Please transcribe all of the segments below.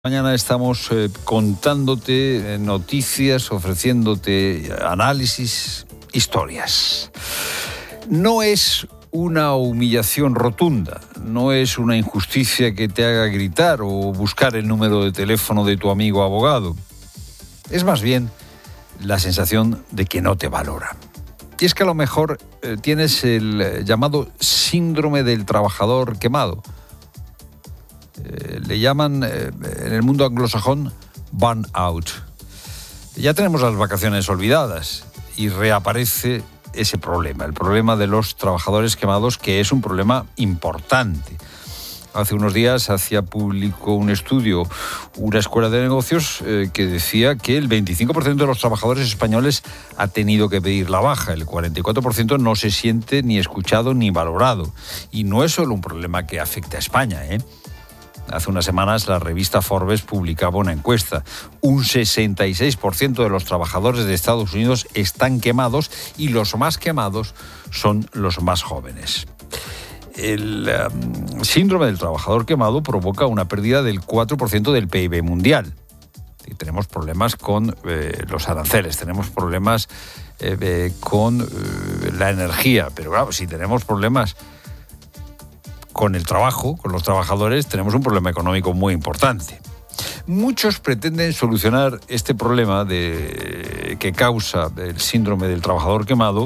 Mañana estamos contándote noticias, ofreciéndote análisis, historias. No es una humillación rotunda, no es una injusticia que te haga gritar o buscar el número de teléfono de tu amigo abogado. Es más bien la sensación de que no te valora. Y es que a lo mejor tienes el llamado síndrome del trabajador quemado. Le llaman en el mundo anglosajón burnout. Ya tenemos las vacaciones olvidadas y reaparece ese problema, el problema de los trabajadores quemados, que es un problema importante. Hace unos días hacía público un estudio, una escuela de negocios que decía que el 25% de los trabajadores españoles ha tenido que pedir la baja, el 44% no se siente ni escuchado ni valorado. Y no es solo un problema que afecta a España, Hace unas semanas la revista Forbes publicaba una encuesta. Un 66% de los trabajadores de Estados Unidos están quemados y los más quemados son los más jóvenes. El síndrome del trabajador quemado provoca una pérdida del 4% del PIB mundial. Y tenemos problemas con los aranceles, tenemos problemas con la energía, pero claro, si tenemos problemas con el trabajo, con los trabajadores, tenemos un problema económico muy importante. Muchos pretenden solucionar este problema que causa el síndrome del trabajador quemado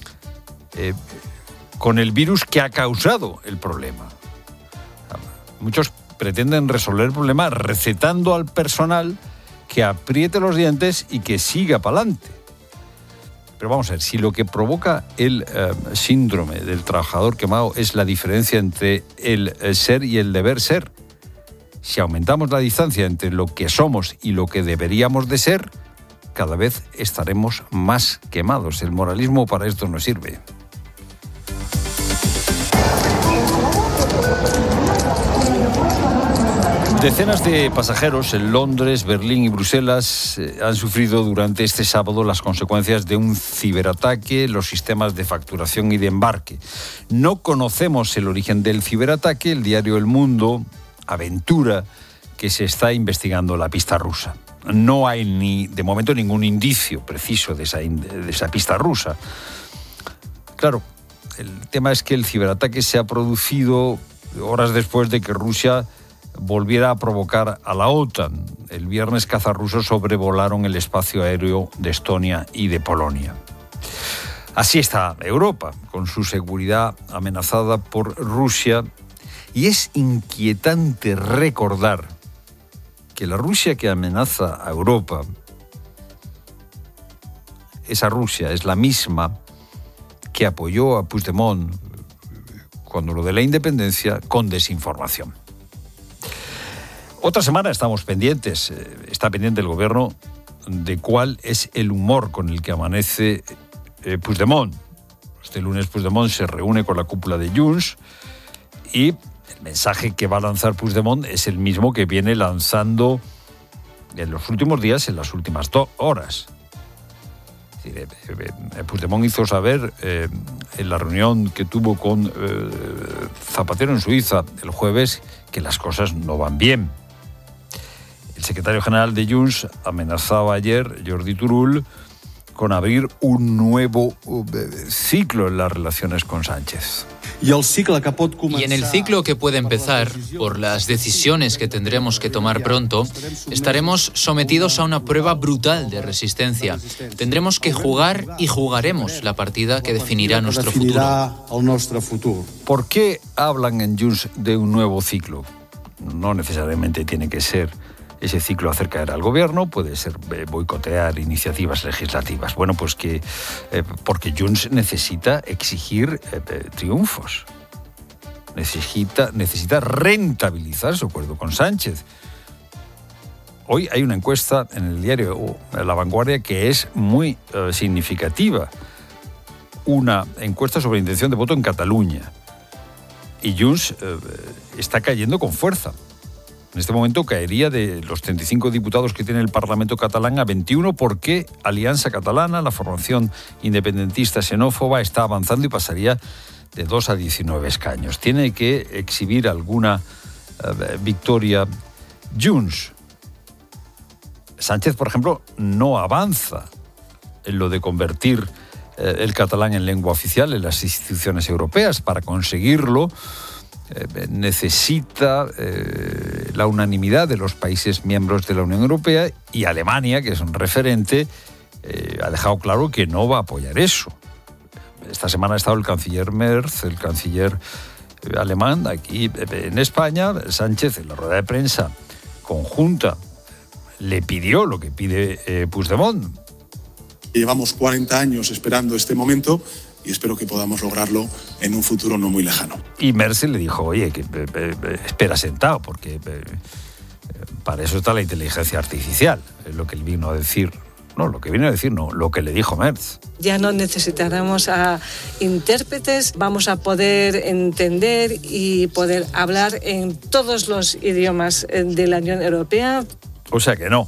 con el virus que ha causado el problema. Muchos pretenden resolver el problema recetando al personal que apriete los dientes y que siga para adelante. Pero vamos a ver, si lo que provoca el síndrome del trabajador quemado es la diferencia entre el ser y el deber ser, si aumentamos la distancia entre lo que somos y lo que deberíamos de ser, cada vez estaremos más quemados. El moralismo para esto no sirve. Decenas de pasajeros en Londres, Berlín y Bruselas han sufrido durante este sábado las consecuencias de un ciberataque en los sistemas de facturación y de embarque. No conocemos el origen del ciberataque. El diario El Mundo aventura que se está investigando la pista rusa. No hay de momento ningún indicio preciso de esa pista rusa. Claro, el tema es que el ciberataque se ha producido horas después de que Rusia volviera a provocar a la OTAN. El viernes cazas rusos sobrevolaron el espacio aéreo de Estonia y de Polonia. Así está Europa, con su seguridad amenazada por Rusia. Y es inquietante recordar que la Rusia que amenaza a Europa, esa Rusia es la misma que apoyó a Puigdemont cuando lo de la independencia con desinformación. Otra semana estamos pendientes, está pendiente el gobierno de cuál es el humor con el que amanece Puigdemont. Este lunes Puigdemont se reúne con la cúpula de Junts y el mensaje que va a lanzar Puigdemont es el mismo que viene lanzando en los últimos días, en las últimas horas. Puigdemont hizo saber en la reunión que tuvo con Zapatero en Suiza el jueves que las cosas no van bien. El secretario general de Junts amenazaba ayer, Jordi Turull, con abrir un nuevo ciclo en las relaciones con Sánchez. Y en el ciclo que puede empezar, por las decisiones que tendremos que tomar pronto, estaremos sometidos a una prueba brutal de resistencia. Tendremos que jugar y jugaremos la partida que definirá nuestro futuro. ¿Por qué hablan en Junts de un nuevo ciclo? No necesariamente tiene que ser ese ciclo acerca del gobierno, puede ser boicotear iniciativas legislativas. Bueno, pues porque Junts necesita exigir triunfos. Necesita rentabilizar su acuerdo con Sánchez. Hoy hay una encuesta en el diario La Vanguardia que es muy significativa. Una encuesta sobre intención de voto en Cataluña. Y Junts está cayendo con fuerza. En este momento caería de los 35 diputados que tiene el Parlamento catalán a 21 porque Alianza Catalana, la formación independentista xenófoba, está avanzando y pasaría de 2 a 19 escaños. Tiene que exhibir alguna victoria Junts. Sánchez, por ejemplo, no avanza en lo de convertir el catalán en lengua oficial en las instituciones europeas. Para conseguirlo, necesita la unanimidad de los países miembros de la Unión Europea, y Alemania, que es un referente, ha dejado claro que no va a apoyar eso. Esta semana ha estado el canciller Merz, el canciller alemán, aquí en España. Sánchez, en la rueda de prensa conjunta, le pidió lo que pide Puigdemont. Llevamos 40 años esperando este momento y espero que podamos lograrlo en un futuro no muy lejano. Y Merz le dijo, oye, que espera sentado, porque para eso está la inteligencia artificial, es lo que él vino a decir. No, lo que vino a decir no, lo que le dijo Merz. Ya no necesitaremos a intérpretes, vamos a poder entender y poder hablar en todos los idiomas de la Unión Europea. O sea que no.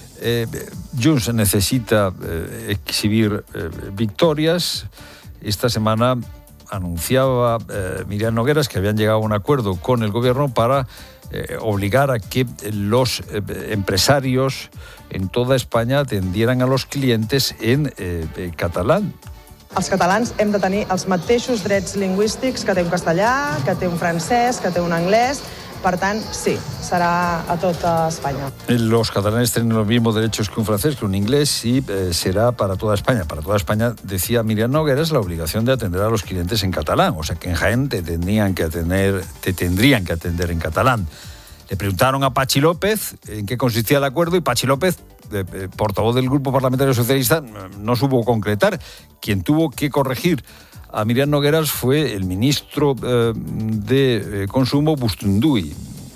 Junts necesita exhibir victorias. Esta semana anunciaba Miriam Nogueras que habían llegado a un acuerdo con el gobierno para obligar a que los empresarios en toda España atendieran a los clientes en catalán. Els catalans hem de tenir els mateixos drets lingüístics que té un castellà, que té un francès, que té un anglès. Per tant, sí, serà a tota España. Los catalanes tienen los mismos derechos que un francés, que un inglés, y será para toda España. Para toda España, decía Miriam Nogueras, la obligación de atender a los clientes en catalán. O sea, que en Jaén te tendrían que atender en catalán. Le preguntaron a Patxi López en qué consistía el acuerdo, y Patxi López, portavoz del Grupo Parlamentario Socialista, no supo concretar. Quien tuvo que corregir a Miriam Nogueras fue el ministro de Consumo, Bustunduy.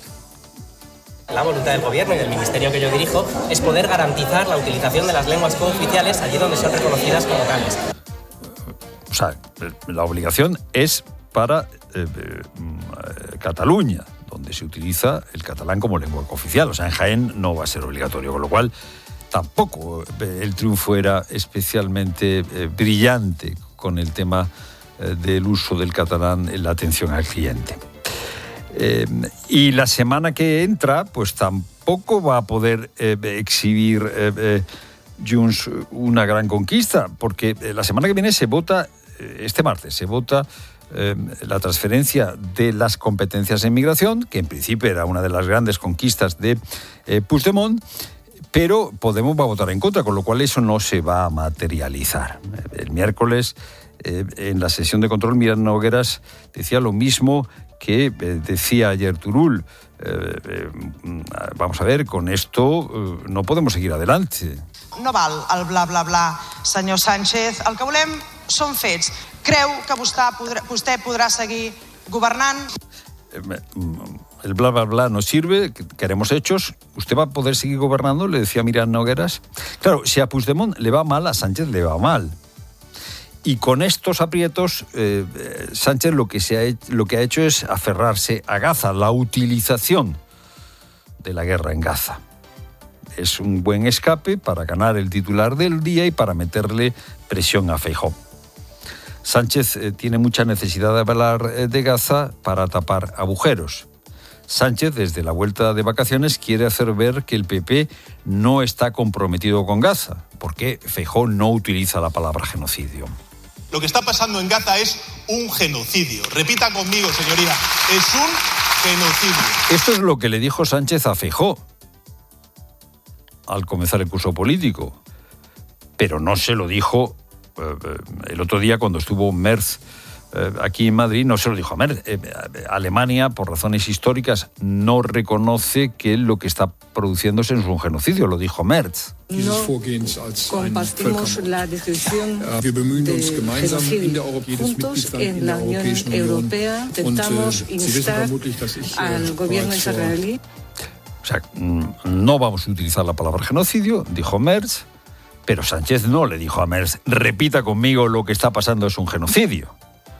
La voluntad del Gobierno y del Ministerio que yo dirijo es poder garantizar la utilización de las lenguas cooficiales allí donde son reconocidas como tales. O sea, la obligación es para Cataluña, donde se utiliza el catalán como lengua cooficial. O sea, en Jaén no va a ser obligatorio, con lo cual tampoco el triunfo era especialmente brillante con el tema del uso del catalán en la atención al cliente. Y la semana que entra, pues tampoco va a poder exhibir Junts una gran conquista, porque la semana que viene se vota, este martes, se vota la transferencia de las competencias en migración, que en principio era una de las grandes conquistas de Puigdemont, pero Podemos va a votar en contra, con lo cual eso no se va a materializar. El miércoles, en la sesión de control, Miriam Nogueras decía lo mismo que decía ayer Turull. Vamos a ver, con esto no podemos seguir adelante. No val el bla, bla, bla, senyor Sánchez. El que volem són fets. Creu que vostè podrà seguir governant? El bla, bla, bla no sirve, queremos hechos. ¿Usted va a poder seguir gobernando?, le decía Miriam Nogueras. Claro, si a Puigdemont le va mal, a Sánchez le va mal. Y con estos aprietos, Sánchez lo que ha hecho es aferrarse a Gaza, la utilización de la guerra en Gaza. Es un buen escape para ganar el titular del día y para meterle presión a Feijóo. Sánchez tiene mucha necesidad de hablar de Gaza para tapar agujeros. Sánchez, desde la vuelta de vacaciones, quiere hacer ver que el PP no está comprometido con Gaza, porque Feijóo no utiliza la palabra genocidio. Lo que está pasando en Gaza es un genocidio. Repita conmigo, señoría, es un genocidio. Esto es lo que le dijo Sánchez a Feijóo al comenzar el curso político, pero no se lo dijo el otro día cuando estuvo Merz aquí en Madrid, no se lo dijo a Merz. Alemania, por razones históricas, no reconoce que lo que está produciéndose es un genocidio, lo dijo Merz. No compartimos la descripción de genocidio. Juntos en la Unión Europea intentamos instar al gobierno israelí. O sea, no vamos a utilizar la palabra genocidio, dijo Merz, pero Sánchez no le dijo a Merz, repita conmigo, lo que está pasando es un genocidio.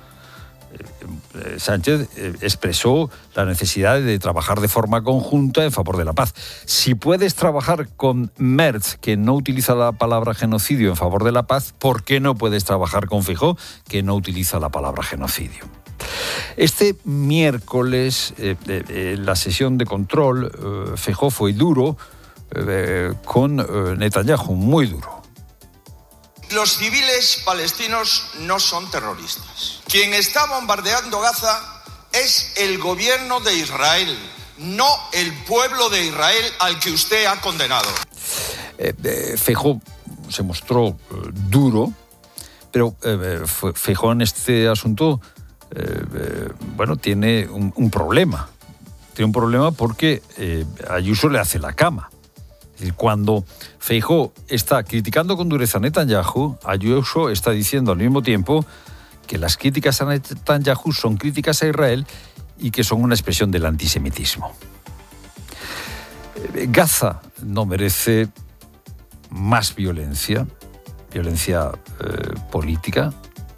Sánchez expresó la necesidad de trabajar de forma conjunta en favor de la paz. Si puedes trabajar con Merz, que no utiliza la palabra genocidio, en favor de la paz, ¿por qué no puedes trabajar con Feijóo, que no utiliza la palabra genocidio? Este miércoles, en la sesión de control, Feijóo fue duro con Netanyahu, muy duro. Los civiles palestinos no son terroristas. Quien está bombardeando Gaza es el gobierno de Israel, no el pueblo de Israel al que usted ha condenado. Feijóo se mostró duro, pero Feijóo en este asunto tiene un problema. Tiene un problema porque Ayuso le hace la cama. Es decir, cuando Feijóo está criticando con dureza a Netanyahu, Ayuso está diciendo al mismo tiempo que las críticas a Netanyahu son críticas a Israel y que son una expresión del antisemitismo. Gaza no merece más violencia política.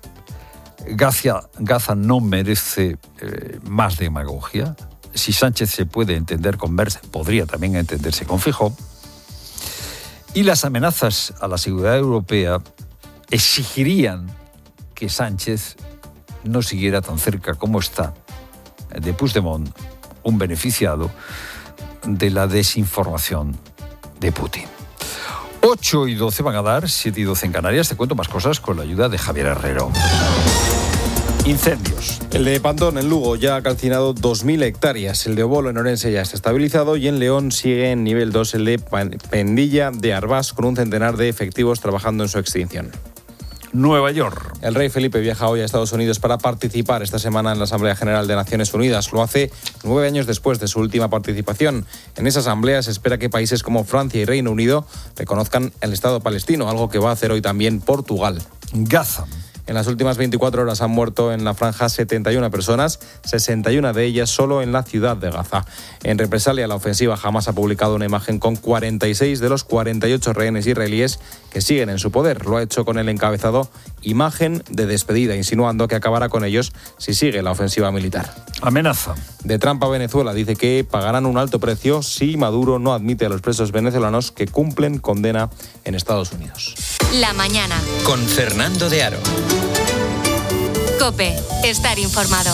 Gaza no merece más demagogia. Si Sánchez se puede entender con Merz, podría también entenderse con Feijóo. Y las amenazas a la seguridad europea exigirían que Sánchez no siguiera tan cerca como está de Puigdemont, un beneficiado de la desinformación de Putin. 8:12 van a dar, 7:12 en Canarias. Te cuento más cosas con la ayuda de Javier Herrero. Incendios. El de Pantón, en Lugo, ya ha calcinado 2.000 hectáreas. El de Obolo, en Orense, ya está estabilizado. Y en León sigue en nivel 2 el de Pendilla de Arbás, con un centenar de efectivos trabajando en su extinción. Nueva York. El rey Felipe viaja hoy a Estados Unidos para participar esta semana en la Asamblea General de Naciones Unidas. Lo hace 9 años después de su última participación. En esa asamblea se espera que países como Francia y Reino Unido reconozcan el Estado palestino, algo que va a hacer hoy también Portugal. Gaza. En las últimas 24 horas han muerto en la franja 71 personas, 61 de ellas solo en la ciudad de Gaza. En represalia a la ofensiva, Hamás ha publicado una imagen con 46 de los 48 rehenes israelíes que siguen en su poder. Lo ha hecho con el encabezado "Imagen de despedida", insinuando que acabará con ellos si sigue la ofensiva militar. Amenaza. De Trump a Venezuela dice que pagarán un alto precio si Maduro no admite a los presos venezolanos que cumplen condena en Estados Unidos. La mañana. Con Fernando de Aro. COPE. Estar informado.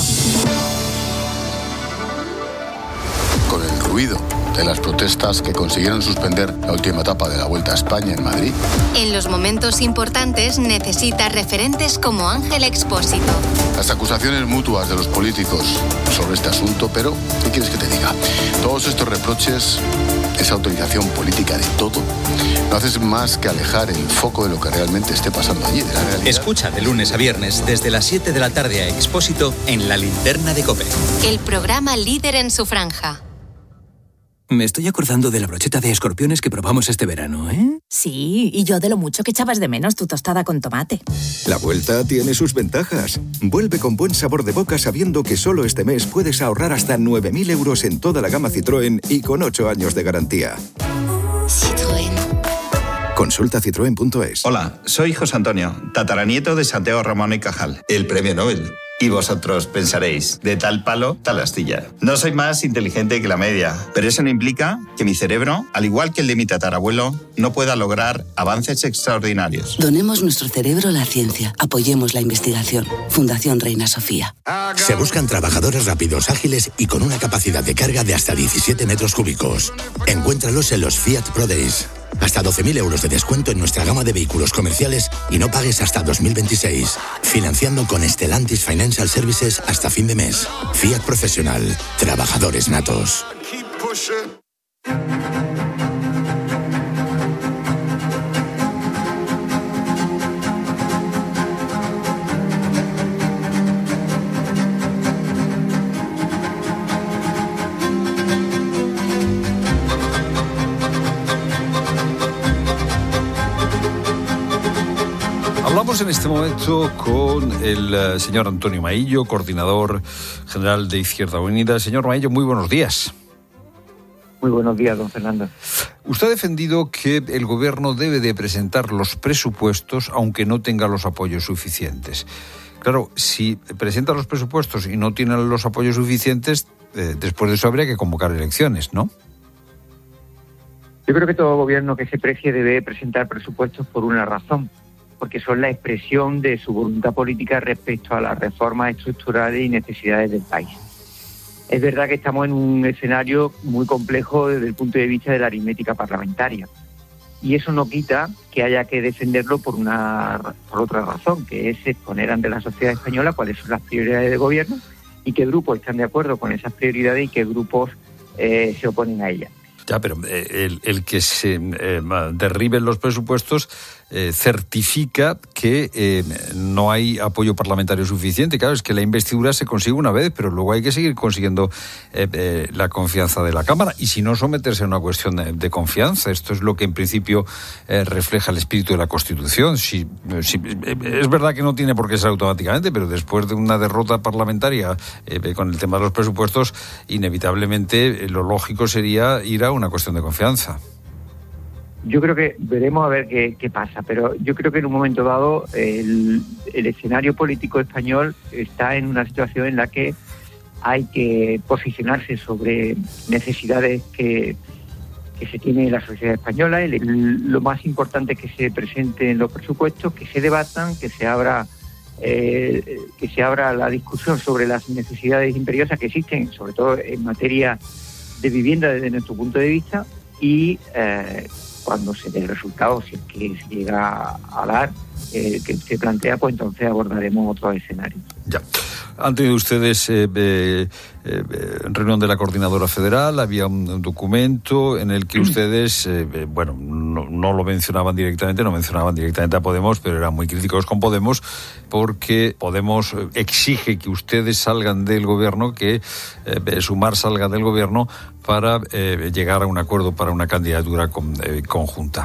Con el ruido de las protestas que consiguieron suspender la última etapa de la Vuelta a España en Madrid. En los momentos importantes necesita referentes como Ángel Expósito. Las acusaciones mutuas de los políticos sobre este asunto, pero ¿qué quieres que te diga? Todos estos reproches, esa autorización política de todo, no haces más que alejar el foco de lo que realmente esté pasando allí, de la realidad. Escucha de lunes a viernes desde las 7 de la tarde a Expósito en La Linterna de COPE. El programa líder en su franja. Me estoy acordando de la brocheta de escorpiones que probamos este verano, ¿eh? Sí, y yo de lo mucho que echabas de menos tu tostada con tomate. La vuelta tiene sus ventajas. Vuelve con buen sabor de boca sabiendo que solo este mes puedes ahorrar hasta 9.000 euros en toda la gama Citroën y con 8 años de garantía. Citroën. Consulta citroen.es. Hola, soy José Antonio, tataranieto de Santiago Ramón y Cajal, el premio Nobel. Y vosotros pensaréis, de tal palo, tal astilla. No soy más inteligente que la media, pero eso no implica que mi cerebro, al igual que el de mi tatarabuelo, no pueda lograr avances extraordinarios. Donemos nuestro cerebro a la ciencia. Apoyemos la investigación. Fundación Reina Sofía. Se buscan trabajadores rápidos, ágiles y con una capacidad de carga de hasta 17 metros cúbicos. Encuéntralos en los Fiat Pro Days. Hasta 12.000 euros de descuento en nuestra gama de vehículos comerciales y no pagues hasta 2026. Financiando con Stellantis Financial Services hasta fin de mes. Fiat Profesional. Trabajadores natos. Hablamos en este momento con el señor Antonio Maillo, coordinador general de Izquierda Unida. Señor Maillo, muy buenos días. Muy buenos días, don Fernando. Usted ha defendido que el gobierno debe de presentar los presupuestos aunque no tenga los apoyos suficientes. Claro, si presenta los presupuestos y no tiene los apoyos suficientes, después de eso habría que convocar elecciones, ¿no? Yo creo que todo gobierno que se precie debe presentar presupuestos por una razón, porque son la expresión de su voluntad política respecto a las reformas estructurales y necesidades del país. Es verdad que estamos en un escenario muy complejo desde el punto de vista de la aritmética parlamentaria. Y eso no quita que haya que defenderlo por otra razón, que es exponer ante la sociedad española cuáles son las prioridades del gobierno y qué grupos están de acuerdo con esas prioridades y qué grupos se oponen a ellas. Ya, pero el que se derriben los presupuestos certifica que no hay apoyo parlamentario suficiente. Claro, es que la investidura se consigue una vez, pero luego hay que seguir consiguiendo la confianza de la Cámara, y si no, someterse a una cuestión de confianza. Esto es lo que en principio refleja el espíritu de la Constitución. Es verdad que no tiene por qué ser automáticamente, pero después de una derrota parlamentaria con el tema de los presupuestos, inevitablemente lo lógico sería ir a una cuestión de confianza. Yo creo que veremos a ver qué pasa, pero yo creo que en un momento dado el escenario político español está en una situación en la que hay que posicionarse sobre necesidades que se tiene en la sociedad española. Lo más importante es que se presenten los presupuestos, que se debatan, que se abra la discusión sobre las necesidades imperiosas que existen, sobre todo en materia de vivienda desde nuestro punto de vista, y cuando se dé el resultado, si es que se llega a dar, que se plantea, pues entonces abordaremos otros escenarios. Ya. Han tenido ustedes reunión de la Coordinadora Federal, había un documento en el que ustedes, no lo mencionaban directamente, no mencionaban directamente a Podemos, pero eran muy críticos con Podemos, porque Podemos exige que ustedes salgan del gobierno, que Sumar salga del gobierno para llegar a un acuerdo para una candidatura conjunta.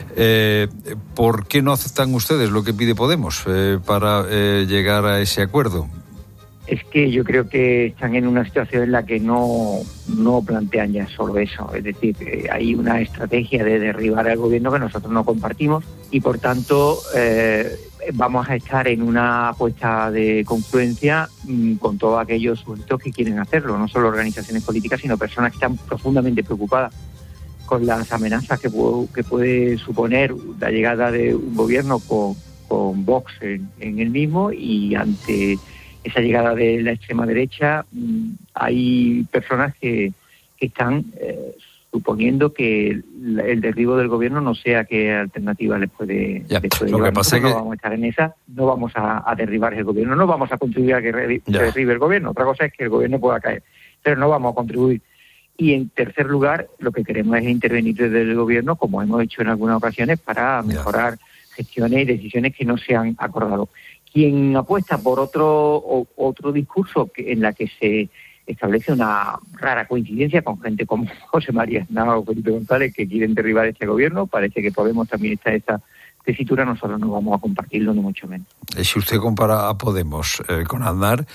¿Por qué no aceptan ustedes lo que pide Podemos para llegar a ese acuerdo? Es que yo creo que están en una situación en la que no plantean ya solo eso. Es decir, hay una estrategia de derribar al gobierno que nosotros no compartimos y, por tanto, vamos a estar en una apuesta de confluencia con todos aquellos sujetos que quieren hacerlo, no solo organizaciones políticas, sino personas que están profundamente preocupadas con las amenazas que puede suponer la llegada de un gobierno con Vox en el mismo, y ante esa llegada de la extrema derecha hay personas que están suponiendo que el derribo del gobierno no sea qué alternativa les puede llevar. Nosotros no vamos a estar en esa, no vamos a derribar el gobierno, no vamos a contribuir a que derribe el gobierno. Otra cosa es que el gobierno pueda caer, pero no vamos a contribuir. Y en tercer lugar, lo que queremos es intervenir desde el gobierno, como hemos hecho en algunas ocasiones, para mejorar gestiones y decisiones que no se han acordado. Quien apuesta por otro discurso en la que se establece una rara coincidencia con gente como José María Aznar o Felipe González, que quieren derribar este gobierno, parece que Podemos también está en esta tesitura, nosotros no vamos a compartirlo, ni mucho menos. Si usted compara a Podemos con Aznar,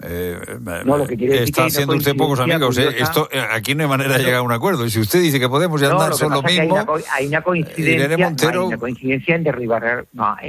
lo que quiere está haciendo usted pocos amigos. Esto aquí no hay manera de llegar a un acuerdo. Y si usted dice que Podemos y Aznar son lo mismo, hay una coincidencia en derribar,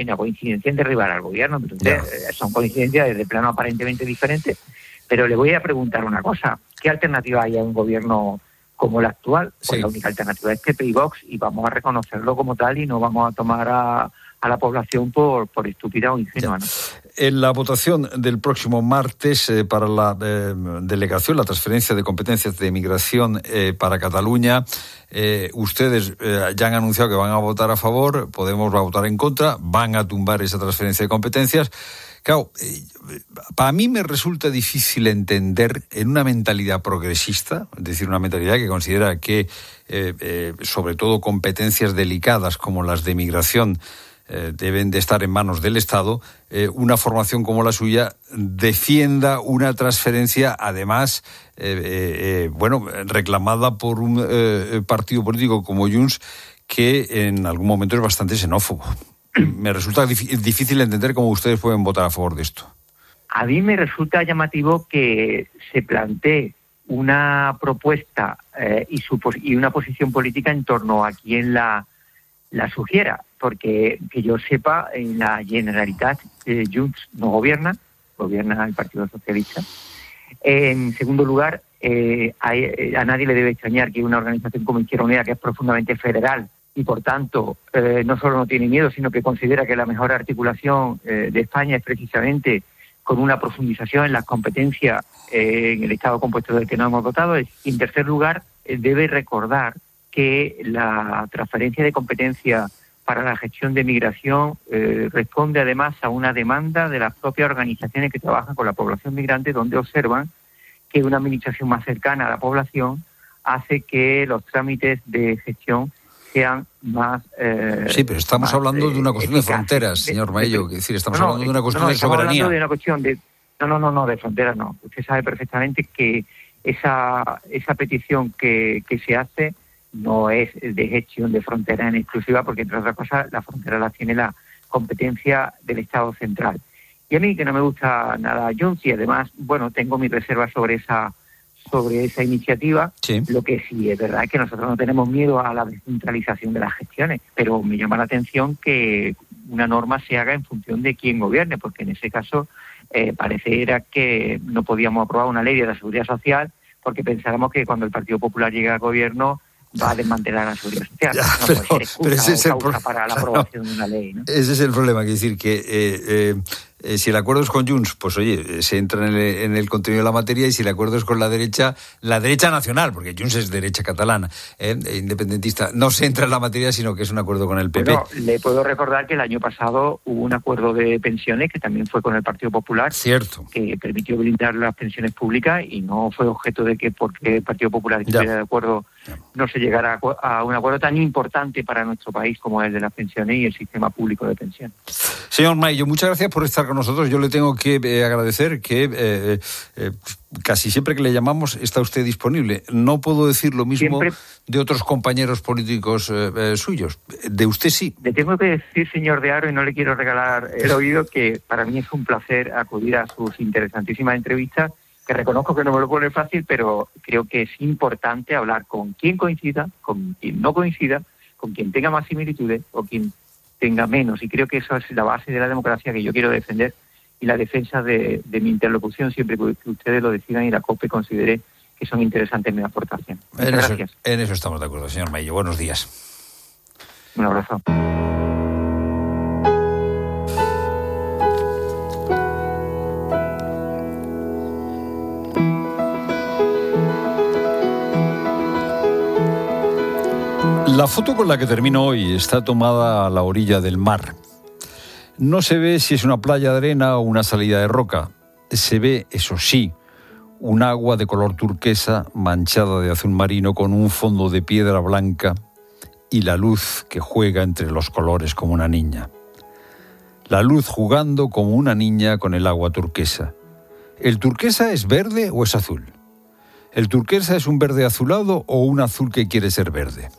al gobierno. Entonces, son coincidencias desde plano aparentemente diferentes. Pero le voy a preguntar una cosa: ¿qué alternativa hay a un gobierno como el actual? Pues la única alternativa es PP y Vox, y vamos a reconocerlo como tal y no vamos a tomar a la población por estúpida o ingenua, ¿no? En la votación del próximo martes para la delegación, la transferencia de competencias de migración para Cataluña, ustedes ya han anunciado que van a votar a favor, Podemos va a votar en contra, van a tumbar esa transferencia de competencias. Claro, para mí me resulta difícil entender en una mentalidad progresista, es decir, una mentalidad que considera que, sobre todo, competencias delicadas como las de migración deben de estar en manos del Estado, una formación como la suya defienda una transferencia, además, reclamada por un partido político como Junts, que en algún momento es bastante xenófobo. Me resulta difícil entender cómo ustedes pueden votar a favor de esto. A mí me resulta llamativo que se plantee una propuesta y una posición política en torno a quien la sugiera, porque que yo sepa, en la Generalitat Junts no gobierna el Partido Socialista. En segundo lugar, a nadie le debe extrañar que una organización como Izquierda Unida, que es profundamente federal y por tanto no solo no tiene miedo, sino que considera que la mejor articulación de España es precisamente con una profundización en las competencias en el Estado compuesto del que nos hemos dotado. Y en tercer lugar, debe recordar que la transferencia de competencia para la gestión de migración responde además a una demanda de las propias organizaciones que trabajan con la población migrante, donde observan que una administración más cercana a la población hace que los trámites de gestión sean más... sí, pero estamos hablando de una cuestión de fronteras, señor Maello. Es decir, estamos hablando de una cuestión de soberanía. Estamos hablando de una cuestión de... No, de fronteras no. Usted sabe perfectamente que esa petición que se hace no es de gestión de fronteras en exclusiva, porque entre otras cosas la frontera la tiene la competencia del Estado central. Y a mí, que no me gusta nada Junts, y además, bueno, tengo mis reservas sobre esa iniciativa. Sí. Lo que sí es verdad es que nosotros no tenemos miedo a la descentralización de las gestiones, pero me llama la atención que una norma se haga en función de quién gobierne, porque en ese caso pareciera que no podíamos aprobar una ley de la seguridad social porque pensáramos que cuando el Partido Popular llegue al gobierno va a desmantelar la seguridad social. Ya, no pero puede ser ese es el para la aprobación de una ley, ¿no? Ese es el problema, que decir que si el acuerdo es con Junts, pues oye, se entra en el contenido de la materia, y si el acuerdo es con la derecha nacional, porque Junts es derecha catalana, independentista, no se entra en la materia, sino que es un acuerdo con el PP. Bueno, le puedo recordar que el año pasado hubo un acuerdo de pensiones que también fue con el Partido Popular. Cierto. Que permitió blindar las pensiones públicas y no fue objeto de que porque el Partido Popular estuviera de acuerdo no se llegara a un acuerdo tan importante para nuestro país como el de las pensiones y el sistema público de pensiones. Señor Maello, muchas gracias por estar con nosotros. Yo le tengo que agradecer que casi siempre que le llamamos está usted disponible. No puedo decir lo mismo de otros compañeros políticos suyos. De usted sí. Le tengo que decir, señor de Haro, y no le quiero regalar el oído, que para mí es un placer acudir a sus interesantísimas entrevistas, que reconozco que no me lo pone fácil, pero creo que es importante hablar con quien coincida, con quien no coincida, con quien tenga más similitudes o quien tenga menos. Y creo que eso es la base de la democracia que yo quiero defender, y la defensa de mi interlocución siempre que ustedes lo decidan y la COPE considere que son interesantes mis aportaciones. Muchas gracias. En eso estamos de acuerdo, señor Maello. Buenos días. Un abrazo. La foto con la que termino hoy está tomada a la orilla del mar. No se ve si es una playa de arena o una salida de roca. Se ve, eso sí, un agua de color turquesa manchada de azul marino con un fondo de piedra blanca y la luz que juega entre los colores como una niña. La luz jugando como una niña con el agua turquesa. ¿El turquesa es verde o es azul? ¿El turquesa es un verde azulado o un azul que quiere ser verde?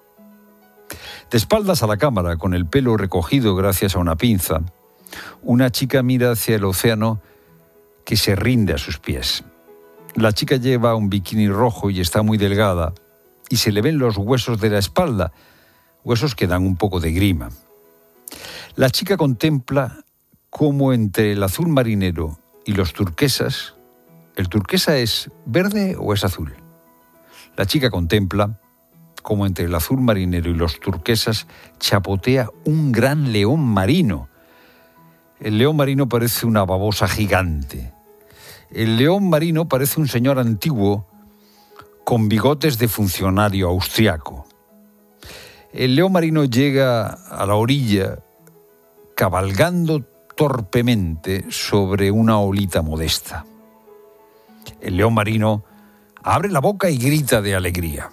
De espaldas a la cámara, con el pelo recogido gracias a una pinza, una chica mira hacia el océano que se rinde a sus pies. La chica lleva un bikini rojo y está muy delgada, y se le ven los huesos de la espalda, huesos que dan un poco de grima. La chica contempla cómo entre el azul marinero y los turquesas, ¿el turquesa es verde o es azul? La chica contempla como entre el azul marinero y los turquesas chapotea un gran león marino. El león marino parece una babosa gigante. El león marino parece un señor antiguo con bigotes de funcionario austriaco. El león marino llega a la orilla cabalgando torpemente sobre una olita modesta. El león marino abre la boca y grita de alegría.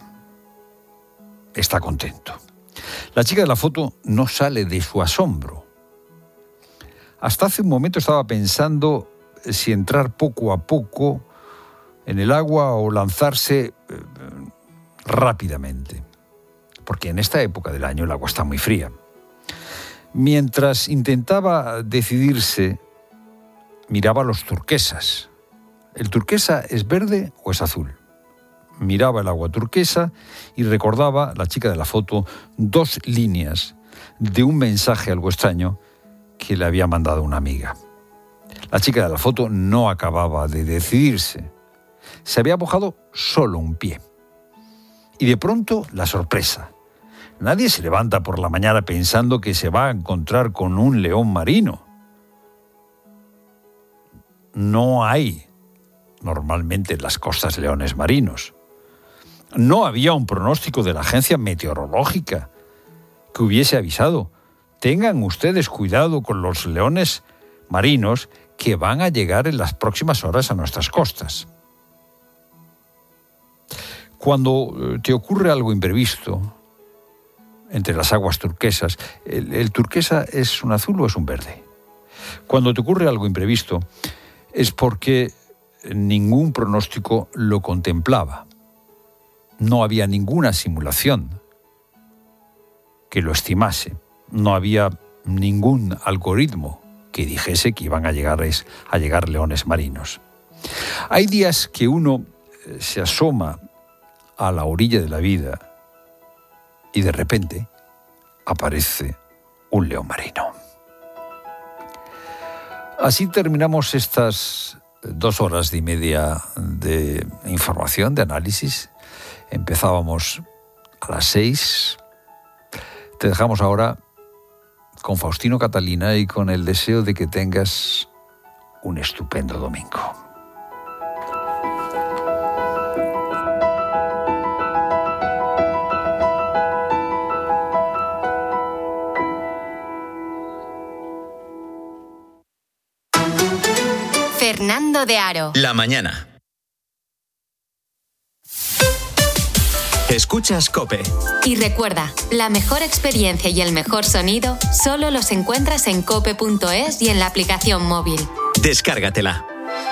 Está contento. La chica de la foto no sale de su asombro. Hasta hace un momento estaba pensando si entrar poco a poco en el agua o lanzarse rápidamente, porque en esta época del año el agua está muy fría. Mientras intentaba decidirse, miraba los turquesas. ¿El turquesa es verde o es azul? Miraba el agua turquesa y recordaba, la chica de la foto, 2 líneas de un mensaje algo extraño que le había mandado una amiga. La chica de la foto no acababa de decidirse. Se había mojado solo un pie. Y de pronto, la sorpresa. Nadie se levanta por la mañana pensando que se va a encontrar con un león marino. no hay normalmente en las costas leones marinos. No había un pronóstico de la agencia meteorológica que hubiese avisado: tengan ustedes cuidado con los leones marinos que van a llegar en las próximas horas a nuestras costas. Cuando te ocurre algo imprevisto entre las aguas turquesas, ¿el turquesa es un azul o es un verde? Cuando te ocurre algo imprevisto es porque ningún pronóstico lo contemplaba. No había ninguna simulación que lo estimase. No había ningún algoritmo que dijese que iban a llegar leones marinos. Hay días que uno se asoma a la orilla de la vida y de repente aparece un león marino. Así terminamos estas 2 horas y media de información, de análisis. Empezábamos a las 6. Te dejamos ahora con Faustino Catalina y con el deseo de que tengas un estupendo domingo. Fernando de Aro. La mañana. Escuchas COPE. Y recuerda, la mejor experiencia y el mejor sonido solo los encuentras en cope.es y en la aplicación móvil. Descárgatela.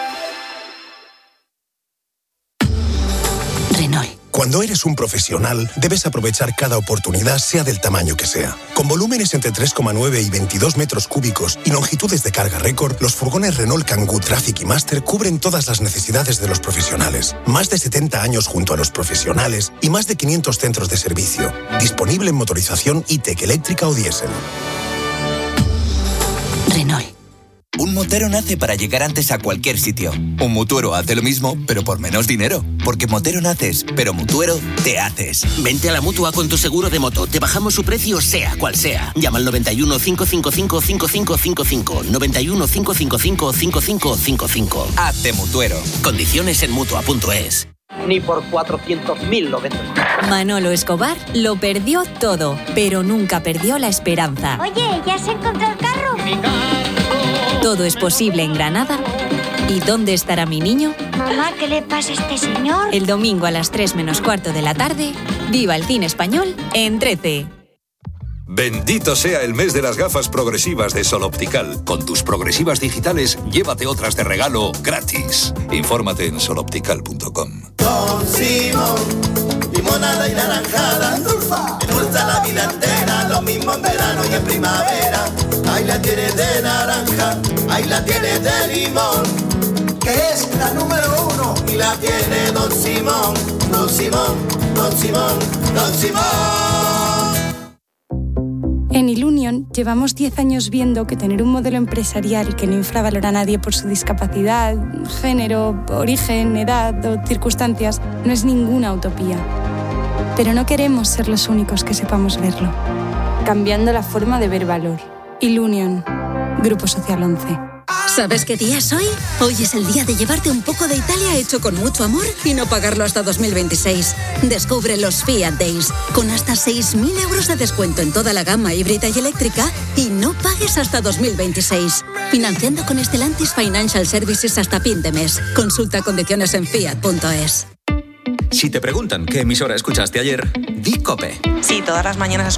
Renault. Cuando eres un profesional, debes aprovechar cada oportunidad, sea del tamaño que sea. Con volúmenes entre 3,9 y 22 metros cúbicos y longitudes de carga récord, los furgones Renault Kangoo Traffic y Master cubren todas las necesidades de los profesionales. Más de 70 años junto a los profesionales y más de 500 centros de servicio. Disponible en motorización e-tech eléctrica o diésel. Renault. Un motero nace para llegar antes a cualquier sitio. Un mutuero hace lo mismo, pero por menos dinero. Porque motero naces, pero mutuero te haces. Vente a la Mutua con tu seguro de moto. Te bajamos su precio sea cual sea. Llama al 91 555 5555. 91 555 5555. Hazte mutuero. Condiciones en Mutua.es. Ni por 400.000 lo vendo. Manolo Escobar lo perdió todo, pero nunca perdió la esperanza. Oye, ¿ya se encontró el carro? Todo es posible en Granada. ¿Y dónde estará mi niño? Mamá, ¿qué le pasa a este señor? El domingo a las 3 menos cuarto de la tarde, viva el cine español en 13. Bendito sea el mes de las gafas progresivas de Sol Optical. Con tus progresivas digitales, llévate otras de regalo gratis. Infórmate en soloptical.com. Don Simón, limonada y naranjada, endulza la vida entera, lo mismo en verano y en primavera. Ahí la tienes de naranja, ahí la tienes de limón, que es la número 1 y la tiene Don Simón, Don Simón, Don Simón, Don Simón. En Ilunion llevamos 10 años viendo que tener un modelo empresarial que no infravalora a nadie por su discapacidad, género, origen, edad o circunstancias no es ninguna utopía. Pero no queremos ser los únicos que sepamos verlo. Cambiando la forma de ver valor. Ilunion, Grupo Social 11. ¿Sabes qué día es hoy? Hoy es el día de llevarte un poco de Italia hecho con mucho amor y no pagarlo hasta 2026. Descubre los Fiat Days, con hasta 6.000 euros de descuento en toda la gama híbrida y eléctrica y no pagues hasta 2026. Financiando con Stellantis Financial Services hasta fin de mes. Consulta condiciones en fiat.es. Si te preguntan qué emisora escuchaste ayer, di COPE. Sí, todas las mañanas